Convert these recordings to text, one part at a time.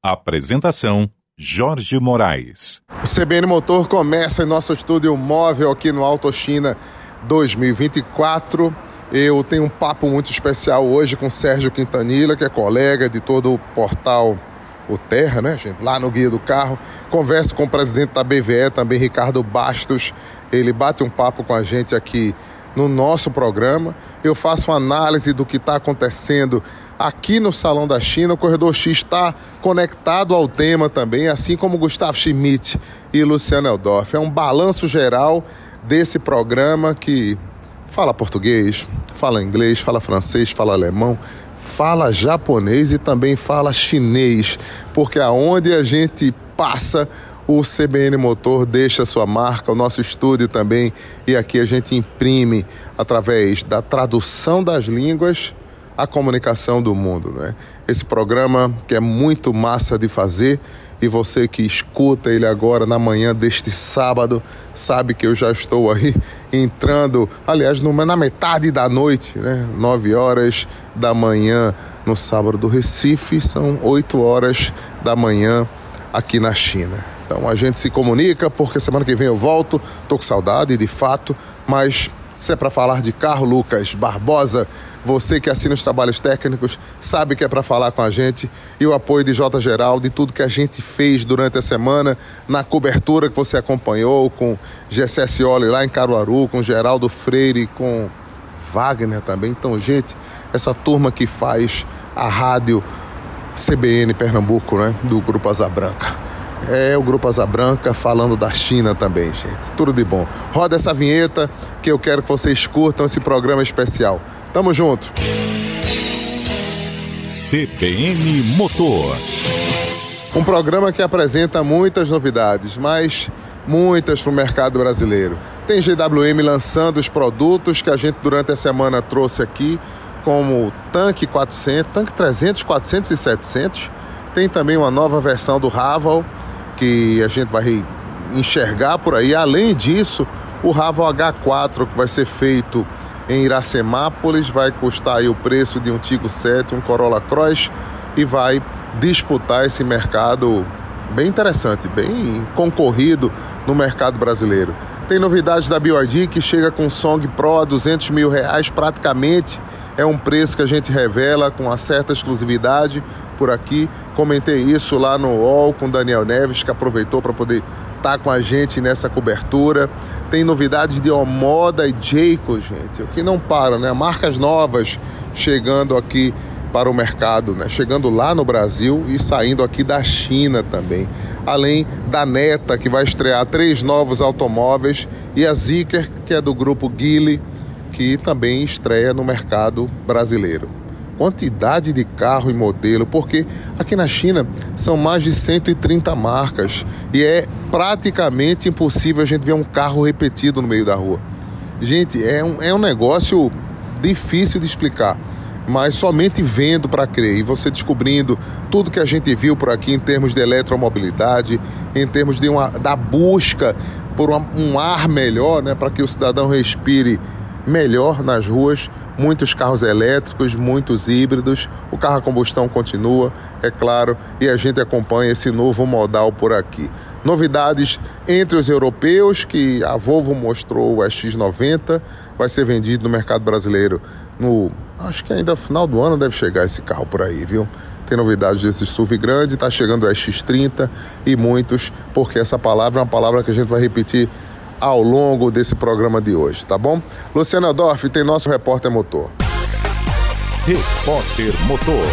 Apresentação: Jorge Moraes. O CBN Motor começa em nosso estúdio móvel aqui no Auto China 2024. Eu tenho um papo muito especial hoje com Sérgio Quintanilha, que é colega de todo o portal O Terra, né, gente? Lá no Guia do Carro. Converso com o presidente da BVE, também Ricardo Bastos. Ele bate um papo com a gente aqui no nosso programa. Eu faço uma análise do que está acontecendo aqui no Salão da China. O Corredor X está conectado ao tema também, assim como Gustavo Schmidt e Luciano Eldorf. É um balanço geral desse programa que fala português, fala inglês, fala francês, fala alemão, fala japonês e também fala chinês, porque aonde a gente passa, o CBN Motor deixa sua marca, o nosso estúdio também, e aqui a gente imprime, através da tradução das línguas, a comunicação do mundo, né? Esse programa que é muito massa de fazer, e você que escuta ele agora na manhã deste sábado, sabe que eu já estou aí entrando, aliás, na metade da noite, né? 9 horas da manhã no sábado do Recife, são 8 horas da manhã aqui na China. Então a gente se comunica, porque semana que vem eu volto, tô com saudade de fato, mas se é para falar de carro, Lucas Barbosa, você que assina os trabalhos técnicos, sabe que é para falar com a gente, e o apoio de J. Geraldo, de tudo que a gente fez durante a semana, na cobertura que você acompanhou, com Gessé Scioli lá em Caruaru, com Geraldo Freire, com Wagner também. Então, gente, essa turma que faz a rádio CBN Pernambuco, né, do Grupo Asa Branca. É o Grupo Asa Branca falando da China também, gente. Tudo de bom. Roda essa vinheta que eu quero que vocês curtam esse programa especial. Tamo junto. CBN Motor. Um programa que apresenta muitas novidades, mas muitas para o mercado brasileiro. Tem GWM lançando os produtos que a gente durante a semana trouxe aqui, como o Tanque 400, Tanque 300, 400 e 700. Tem também uma nova versão do Raval, que a gente vai enxergar por aí. Além disso, o Raval H4, que vai ser feito em Iracemápolis, vai custar aí o preço de um Tiggo 7, um Corolla Cross, e vai disputar esse mercado bem interessante, bem concorrido no mercado brasileiro. Tem novidades da BYD, que chega com Song Pro a R$200 mil praticamente. É um preço que a gente revela com uma certa exclusividade por aqui. Comentei isso lá no UOL com Daniel Neves, que aproveitou para poder estar com a gente nessa cobertura. Tem novidades de Omoda e Jayco, gente, o que não para, né? Marcas novas chegando aqui para o mercado, né? Chegando lá no Brasil e saindo aqui da China também. Além da Neta, que vai estrear 3 novos automóveis, e a Zeekr, que é do grupo Geely, que também estreia no mercado brasileiro. Quantidade de carro e modelo, porque aqui na China são mais de 130 marcas e é praticamente impossível a gente ver um carro repetido no meio da rua. Gente, é um negócio difícil de explicar, mas somente vendo para crer, e você descobrindo tudo que a gente viu por aqui em termos de eletromobilidade, em termos de da busca por um ar melhor, né, para que o cidadão respire melhor nas ruas. Muitos carros elétricos, muitos híbridos, o carro a combustão continua, é claro, e a gente acompanha esse novo modal por aqui. Novidades entre os europeus, que a Volvo mostrou o X90, vai ser vendido no mercado brasileiro acho que ainda no final do ano deve chegar esse carro por aí, viu? Tem novidades desse SUV grande, está chegando o X30 e muitos, porque essa palavra é uma palavra que a gente vai repetir ao longo desse programa de hoje, tá bom? Luciano Eldorf tem nosso repórter motor. Repórter Motor.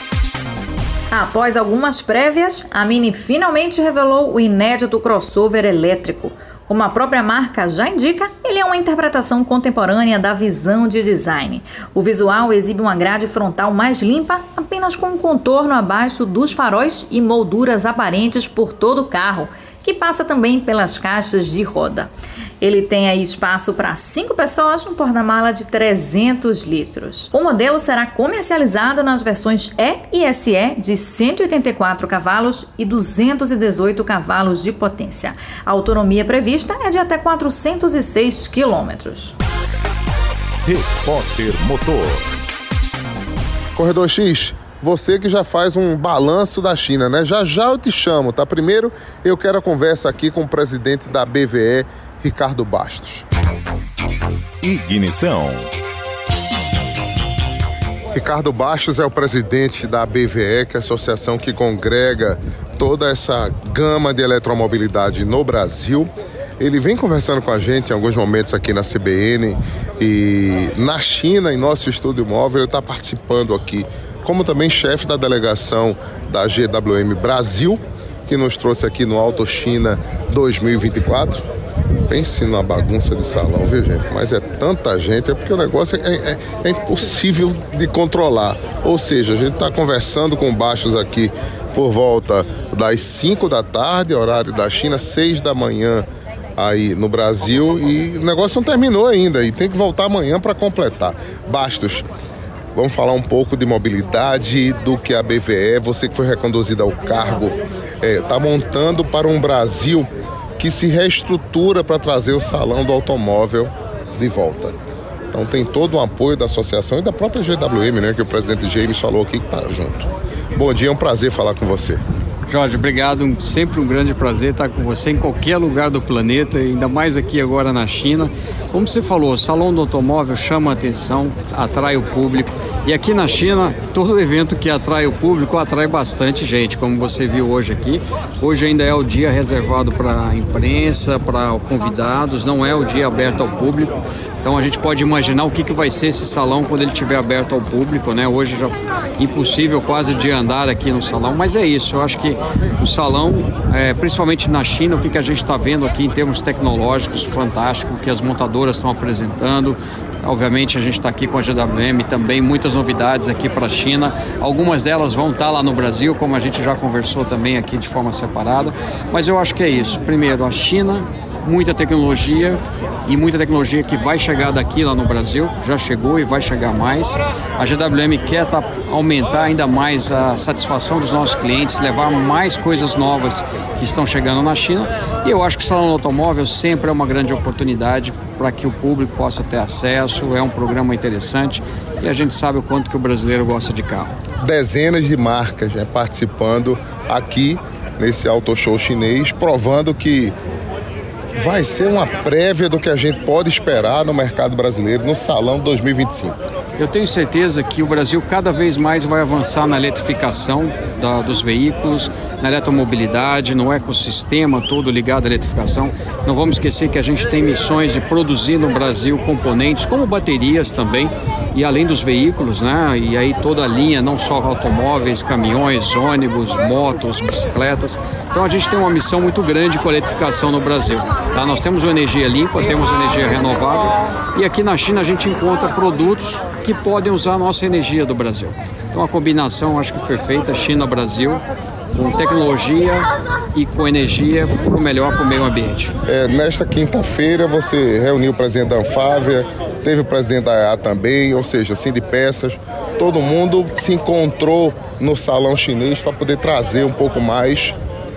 Após algumas prévias, a Mini finalmente revelou o inédito crossover elétrico. Como a própria marca já indica, ele é uma interpretação contemporânea da visão de design. O visual exibe uma grade frontal mais limpa, apenas com um contorno abaixo dos faróis e molduras aparentes por todo o carro, que passa também pelas caixas de roda. Ele tem aí espaço para 5 pessoas, um porta-mala de 300 litros. O modelo será comercializado nas versões E e SE de 184 cavalos e 218 cavalos de potência. A autonomia prevista é de até 406 quilômetros. Repórter Motor. Corredor X, Você que já faz um balanço da China, né? Já já eu te chamo, tá? Primeiro eu quero a conversa aqui com o presidente da BVE, Ricardo Bastos. Ignição. Ricardo Bastos é o presidente da BVE, que é a associação que congrega toda essa gama de eletromobilidade no Brasil. Ele vem conversando com a gente em alguns momentos aqui na CBN e na China, em nosso estúdio móvel, ele está participando aqui, como também chefe da delegação da GWM Brasil, que nos trouxe aqui no Auto China 2024. Pense numa bagunça de salão, viu, gente? Mas é tanta gente, é porque o negócio é impossível de controlar. Ou seja, a gente está conversando com Bastos aqui por volta das 5 da tarde, horário da China, 6 da manhã aí no Brasil, e o negócio não terminou ainda e tem que voltar amanhã para completar. Bastos, vamos falar um pouco de mobilidade, do que a BVE, você que foi reconduzida ao cargo, está montando para um Brasil que se reestrutura para trazer o salão do automóvel de volta. Então tem todo o apoio da associação e da própria GWM, né, que o presidente James falou aqui que está junto. Bom dia, é um prazer falar com você. Jorge, obrigado. Sempre um grande prazer estar com você em qualquer lugar do planeta, ainda mais aqui agora na China. Como você falou, o Salão do Automóvel chama a atenção, atrai o público. E aqui na China, todo evento que atrai o público atrai bastante gente, como você viu hoje aqui. Hoje ainda é o dia reservado para a imprensa, para convidados, não é o dia aberto ao público. Então a gente pode imaginar o que vai ser esse salão quando ele estiver aberto ao público, né? Hoje já é impossível quase de andar aqui no salão, mas é isso. Eu acho que o salão, principalmente na China, o que a gente está vendo aqui em termos tecnológicos, fantástico, que as montadoras estão apresentando. Obviamente a gente está aqui com a GWM também, muitas novidades aqui para a China. Algumas delas vão estar lá no Brasil, como a gente já conversou também aqui de forma separada. Mas eu acho que é isso. Primeiro, a China, muita tecnologia e muita tecnologia que vai chegar daqui lá no Brasil, já chegou e vai chegar mais. A GWM quer aumentar ainda mais a satisfação dos nossos clientes, levar mais coisas novas que estão chegando na China, e eu acho que o Salão do Automóvel sempre é uma grande oportunidade para que o público possa ter acesso, é um programa interessante e a gente sabe o quanto que o brasileiro gosta de carro. Dezenas de marcas, né, participando aqui nesse Auto Show chinês, provando que vai ser uma prévia do que a gente pode esperar no mercado brasileiro no Salão 2025. Eu tenho certeza que o Brasil cada vez mais vai avançar na eletrificação dos veículos, na eletromobilidade, no ecossistema todo ligado à eletrificação. Não vamos esquecer que a gente tem missões de produzir no Brasil componentes como baterias também, e além dos veículos, né? E aí toda a linha, não só automóveis, caminhões, ônibus, motos, bicicletas. Então a gente tem uma missão muito grande com a eletrificação no Brasil. Tá? Nós temos uma energia limpa, temos energia renovável, e aqui na China a gente encontra produtos que podem usar a nossa energia do Brasil. Então a combinação, acho que perfeita, China-Brasil, com tecnologia e com energia para o melhor para o meio ambiente. Nesta quinta-feira você reuniu o presidente da Anfávia, teve o presidente da AEA também, ou seja, Sindipeças, todo mundo se encontrou no salão chinês para poder trazer um pouco mais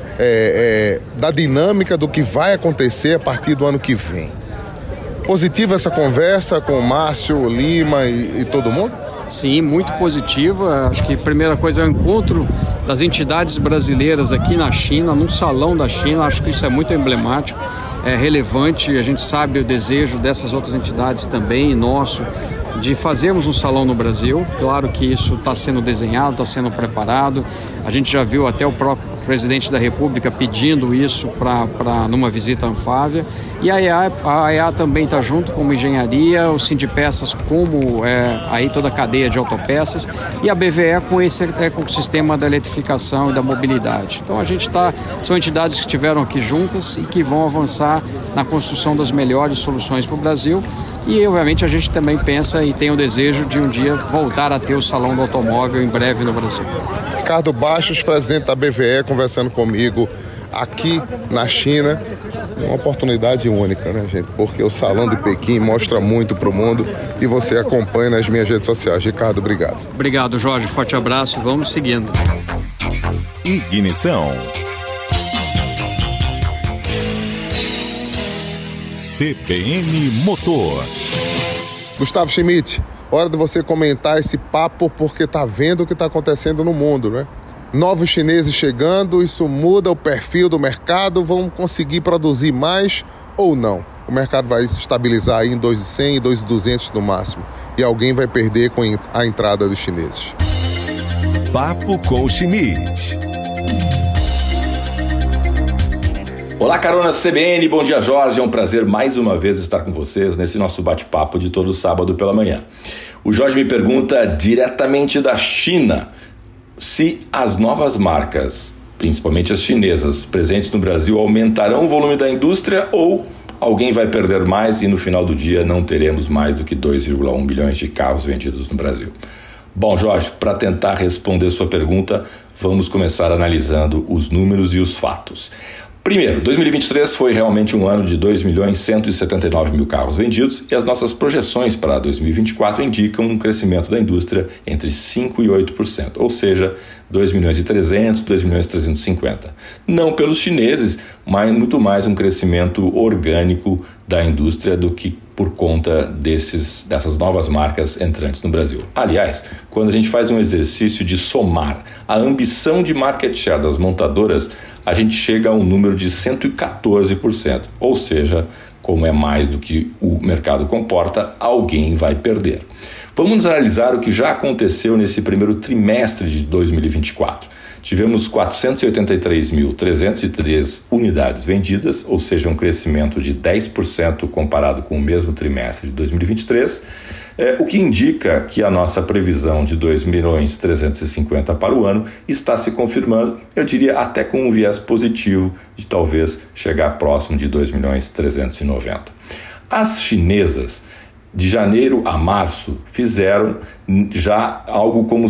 da dinâmica do que vai acontecer a partir do ano que vem. Positiva essa conversa com o Márcio Lima e todo mundo? Sim, muito positiva. Acho que a primeira coisa é o encontro das entidades brasileiras aqui na China, num salão da China. Acho que isso é muito emblemático, é relevante. A gente sabe o desejo dessas outras entidades também, nosso, de fazermos um salão no Brasil. Claro que isso está sendo desenhado, está sendo preparado. A gente já viu até o próprio presidente da República pedindo isso numa visita à Anfávia. E a AEA também está junto como engenharia, o Sindipeças como aí toda a cadeia de autopeças, e a BVE com esse ecossistema da eletrificação e da mobilidade. Então a gente são entidades que estiveram aqui juntas e que vão avançar na construção das melhores soluções para o Brasil. E obviamente a gente também pensa e tem o desejo de um dia voltar a ter o Salão do Automóvel em breve no Brasil. Ricardo Bastos, presidente da BVE, conversando comigo aqui na China. Uma oportunidade única, né, gente? Porque o Salão de Pequim mostra muito para o mundo e você acompanha nas minhas redes sociais. Ricardo, obrigado. Obrigado, Jorge. Forte abraço. Vamos seguindo. Ignição. CBN Motor. Gustavo Schmidt, Hora de você comentar esse papo porque tá vendo o que está acontecendo no mundo, né? Novos chineses chegando, isso muda o perfil do mercado, vão conseguir produzir mais ou não? O mercado vai se estabilizar aí em 2.100, 2.200 no máximo. E alguém vai perder com a entrada dos chineses. Papo com Schmidt. Olá, Carona CBN, bom dia, Jorge. É um prazer mais uma vez estar com vocês nesse nosso bate-papo de todo sábado pela manhã. O Jorge me pergunta diretamente da China se as novas marcas, principalmente as chinesas, presentes no Brasil, aumentarão o volume da indústria ou alguém vai perder mais e no final do dia não teremos mais do que 2,1 milhões de carros vendidos no Brasil. Bom, Jorge, para tentar responder sua pergunta, vamos começar analisando os números e os fatos. Primeiro, 2023 foi realmente um ano de 2.179.000 carros vendidos e as nossas projeções para 2024 indicam um crescimento da indústria entre 5% e 8%, ou seja, 2.300.000, 2.350.000. Não pelos chineses, mas muito mais um crescimento orgânico da indústria do que por conta dessas novas marcas entrantes no Brasil. Aliás, quando a gente faz um exercício de somar a ambição de market share das montadoras, a gente chega a um número de 114%, ou seja, como é mais do que o mercado comporta, alguém vai perder. Vamos analisar o que já aconteceu nesse primeiro trimestre de 2024. Tivemos 483.303 unidades vendidas, ou seja, um crescimento de 10% comparado com o mesmo trimestre de 2023, o que indica que a nossa previsão de 2.350.000 para o ano está se confirmando, eu diria até com um viés positivo de talvez chegar próximo de 2.390.000. As chinesas, de janeiro a março, fizeram já algo como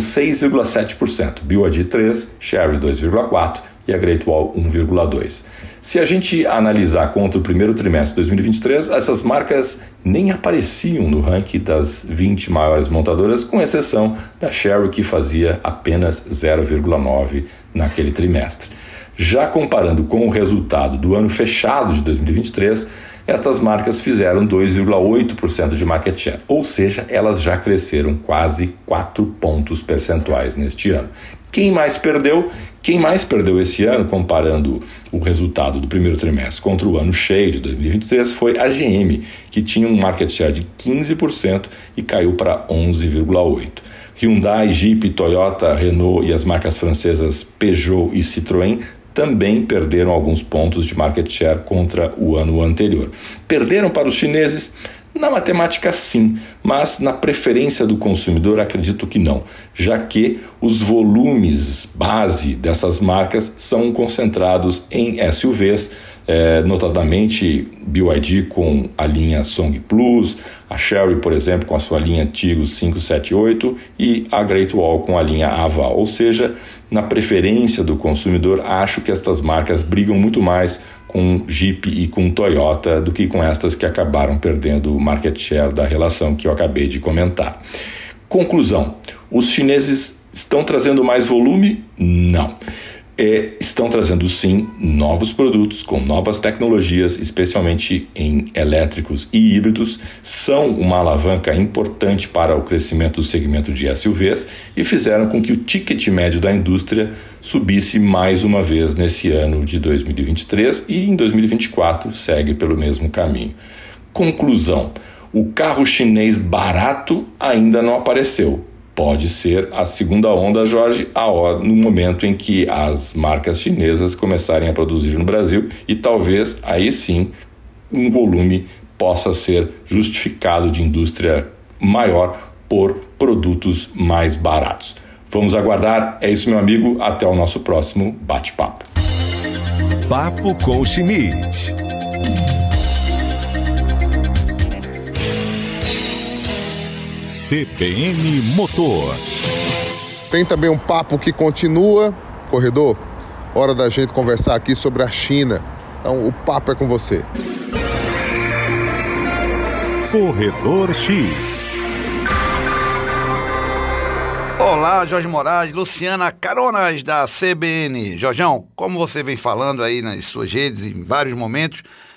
6,7%, BYD 3, Chery 2,4% e a Great Wall 1,2%. Se a gente analisar contra o primeiro trimestre de 2023, essas marcas nem apareciam no ranking das 20 maiores montadoras, com exceção da Chery, que fazia apenas 0,9% naquele trimestre. Já comparando com o resultado do ano fechado de 2023, estas marcas fizeram 2,8% de market share, ou seja, elas já cresceram quase 4 pontos percentuais neste ano. Quem mais perdeu esse ano, comparando o resultado do primeiro trimestre contra o ano cheio de 2023, foi a GM, que tinha um market share de 15% e caiu para 11,8%. Hyundai, Jeep, Toyota, Renault e as marcas francesas Peugeot e Citroën também perderam alguns pontos de market share contra o ano anterior. Perderam para os chineses? Na matemática, sim, mas na preferência do consumidor, acredito que não, já que os volumes base dessas marcas são concentrados em SUVs, notadamente BYD com a linha Song Plus, a Chery, por exemplo, com a sua linha Tigos 578 e a Great Wall com a linha Aval, ou seja, na preferência do consumidor, acho que estas marcas brigam muito mais com Jeep e com Toyota do que com estas que acabaram perdendo o market share da relação que eu acabei de comentar. Conclusão, os chineses estão trazendo mais volume? Não. Estão trazendo sim novos produtos com novas tecnologias, especialmente em elétricos e híbridos, são uma alavanca importante para o crescimento do segmento de SUVs e fizeram com que o ticket médio da indústria subisse mais uma vez nesse ano de 2023 e em 2024 segue pelo mesmo caminho. Conclusão, o carro chinês barato ainda não apareceu. Pode ser a segunda onda, Jorge, no momento em que as marcas chinesas começarem a produzir no Brasil e talvez aí sim um volume possa ser justificado de indústria maior por produtos mais baratos. Vamos aguardar, é isso, meu amigo, até o nosso próximo bate-papo. Papo com Schmidt. CBN Motor. Tem também um papo que continua. Corredor, hora da gente conversar aqui sobre a China. Então o papo é com você. Corredor X. Olá, Jorge Moraes, Luciana Caronas da CBN. Jorjão, como você vem falando aí nas suas redes em vários momentos,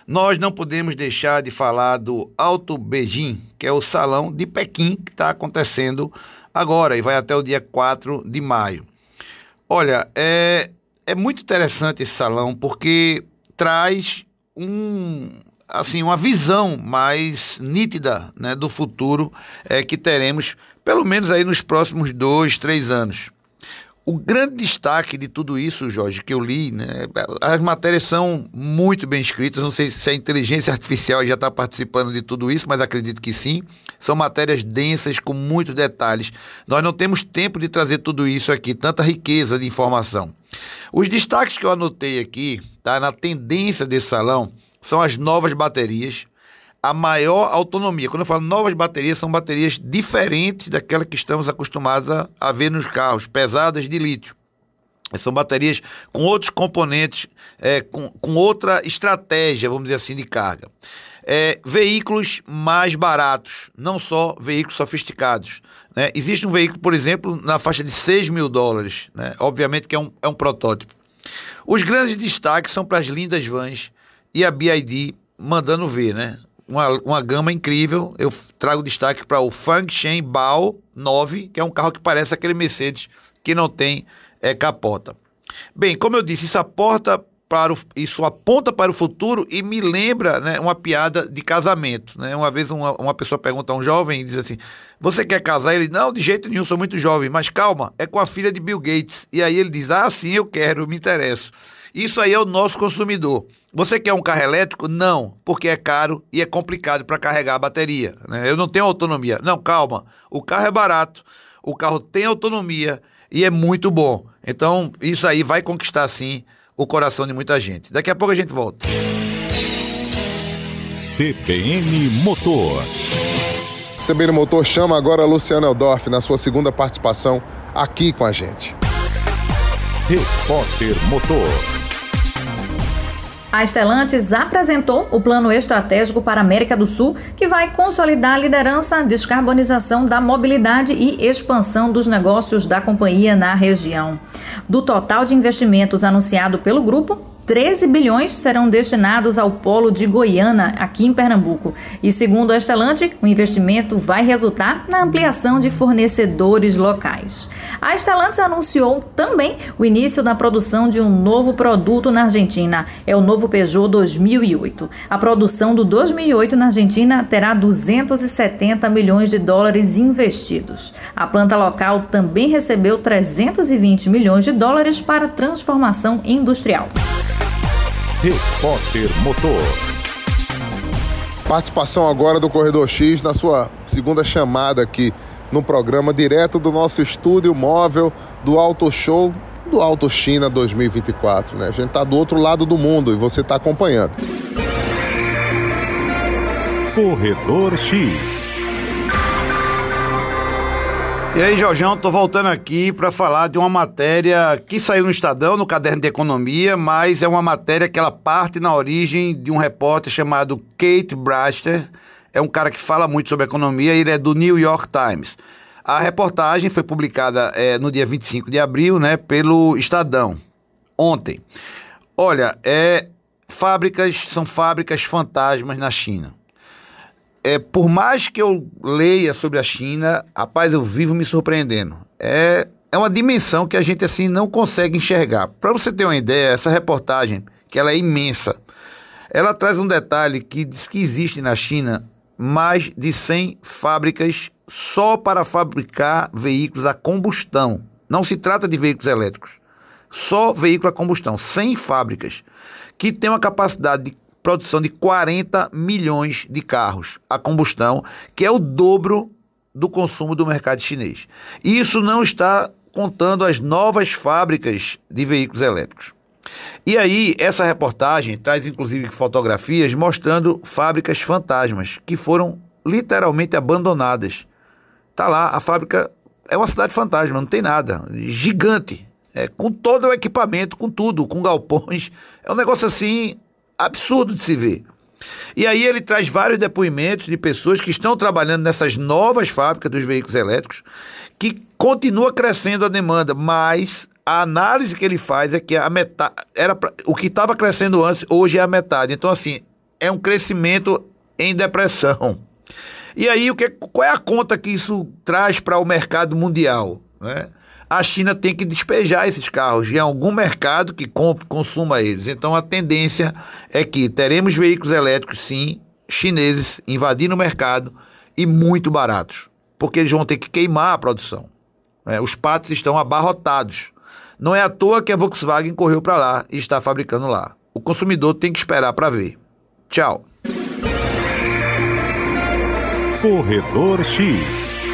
nós não podemos deixar de falar do Alto Beijing, que é o Salão de Pequim, que está acontecendo agora e vai até o dia 4 de maio. Olha, é muito interessante esse salão porque traz uma visão mais nítida, né, do futuro que teremos, pelo menos aí nos próximos 2, 3 anos. O grande destaque de tudo isso, Jorge, que eu li, né, as matérias são muito bem escritas, não sei se a inteligência artificial já está participando de tudo isso, mas acredito que sim. São matérias densas, com muitos detalhes. Nós não temos tempo de trazer tudo isso aqui, tanta riqueza de informação. Os destaques que eu anotei aqui, tá, na tendência desse salão, são as novas baterias, a maior autonomia. Quando eu falo novas baterias, são baterias diferentes daquelas que estamos acostumados a ver nos carros, pesadas de lítio. São baterias com outros componentes, com outra estratégia, vamos dizer assim, de carga. Veículos mais baratos, não só veículos sofisticados, né? Existe um veículo, por exemplo, na faixa de $6 mil, né? Obviamente que é um protótipo. Os grandes destaques são para as lindas vans e a BYD mandando ver, né? Uma gama incrível. Eu trago destaque para o Fangshen Bao 9, que é um carro que parece aquele Mercedes que não tem capota. Bem, como eu disse, isso aponta para o futuro e me lembra, né, uma piada de casamento, né? Uma vez uma pessoa pergunta a um jovem e diz assim: você quer casar? Ele: não, de jeito nenhum, sou muito jovem, mas calma, é com a filha de Bill Gates. E aí ele diz: ah, sim, eu quero, me interesso. Isso aí é o nosso consumidor. Você quer um carro elétrico? Não, porque é caro e é complicado para carregar a bateria, né? Eu não tenho autonomia. Não, calma, o carro é barato, o carro tem autonomia e é muito bom. Então, isso aí vai conquistar, sim, o coração de muita gente. Daqui a pouco a gente volta. CBN Motor. CBN Motor chama agora Luciano Eldorf na sua segunda participação aqui com a gente. Repórter Motor. A Stellantis apresentou o plano estratégico para a América do Sul, que vai consolidar a liderança, descarbonização da mobilidade e expansão dos negócios da companhia na região. Do total de investimentos anunciado pelo grupo, 13 bilhões serão destinados ao polo de Goiânia, aqui em Pernambuco. E segundo a Stellantis, o investimento vai resultar na ampliação de fornecedores locais. A Stellantis anunciou também o início da produção de um novo produto na Argentina. É o novo Peugeot 2008. A produção do 2008 na Argentina terá 270 milhões de dólares investidos. A planta local também recebeu 320 milhões de dólares para transformação industrial. Repórter Motor. Participação agora do Corredor X na sua segunda chamada aqui no programa, direto do nosso estúdio móvel do Auto Show do Auto China 2024, né? A gente tá do outro lado do mundo e você tá acompanhando. Corredor X. E aí, Jorjão, tô voltando aqui para falar de uma matéria que saiu no Estadão, no Caderno de Economia, mas é uma matéria que ela parte na origem de um repórter chamado Kate Braster. É um cara que fala muito sobre economia e ele é do New York Times. A reportagem foi publicada no dia 25 de abril, né, pelo Estadão, ontem. Olha, são fábricas fantasmas na China. Por mais que eu leia sobre a China, rapaz, eu vivo me surpreendendo. É uma dimensão que a gente assim não consegue enxergar. Para você ter uma ideia, essa reportagem, que ela é imensa, ela traz um detalhe que diz que existe na China mais de 100 fábricas só para fabricar veículos a combustão. Não se trata de veículos elétricos, só veículo a combustão. 100 fábricas que têm uma capacidade de produção de 40 milhões de carros a combustão, que é o dobro do consumo do mercado chinês. E isso não está contando as novas fábricas de veículos elétricos. E aí, essa reportagem traz inclusive fotografias mostrando fábricas fantasmas que foram literalmente abandonadas. Tá lá, a fábrica é uma cidade fantasma, não tem nada, gigante, com todo o equipamento, com tudo, com galpões. É um negócio assim absurdo de se ver. E aí ele traz vários depoimentos de pessoas que estão trabalhando nessas novas fábricas dos veículos elétricos, que continua crescendo a demanda, mas a análise que ele faz é que a metade o que estava crescendo antes, hoje é a metade. Então, assim, é um crescimento em depressão. E aí, qual é a conta que isso traz para o mercado mundial, né? A China tem que despejar esses carros em algum mercado que consuma eles. Então, a tendência é que teremos veículos elétricos, sim, chineses, invadindo o mercado e muito baratos, porque eles vão ter que queimar a produção. Os pátios estão abarrotados. Não é à toa que a Volkswagen correu para lá e está fabricando lá. O consumidor tem que esperar para ver. Tchau. Corredor X.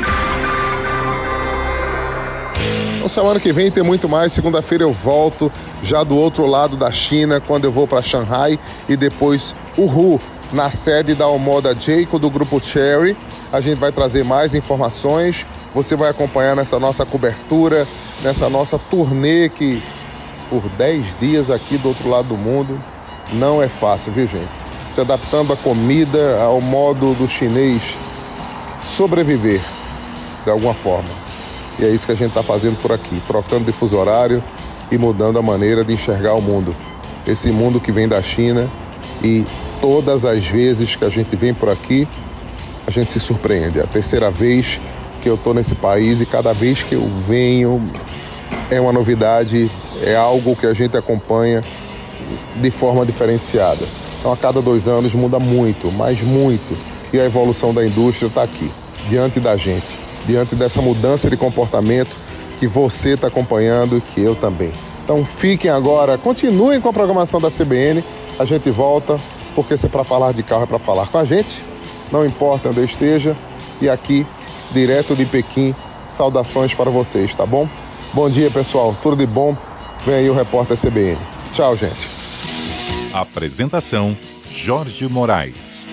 Então, semana que vem tem muito mais. Segunda-feira eu volto já do outro lado da China, quando eu vou para Shanghai e depois Wuhan, na sede da Omoda Jayco do Grupo Chery. A gente vai trazer mais informações. Você vai acompanhar nessa nossa cobertura, nessa nossa turnê que por 10 dias aqui do outro lado do mundo não é fácil, viu, gente? Se adaptando a comida ao modo do chinês sobreviver de alguma forma. E é isso que a gente está fazendo por aqui, trocando de fuso horário e mudando a maneira de enxergar o mundo. Esse mundo que vem da China, e todas as vezes que a gente vem por aqui, a gente se surpreende. É a terceira vez que eu estou nesse país e cada vez que eu venho é uma novidade, é algo que a gente acompanha de forma diferenciada. Então, a cada 2 anos muda muito, mas muito. E a evolução da indústria está aqui, diante da gente, diante dessa mudança de comportamento que você está acompanhando e que eu também. Então, fiquem agora, continuem com a programação da CBN. A gente volta, porque se é para falar de carro, é para falar com a gente. Não importa onde eu esteja. E aqui, direto de Pequim, saudações para vocês, tá bom? Bom dia, pessoal. Tudo de bom. Vem aí o repórter CBN. Tchau, gente. Apresentação: Jorge Moraes.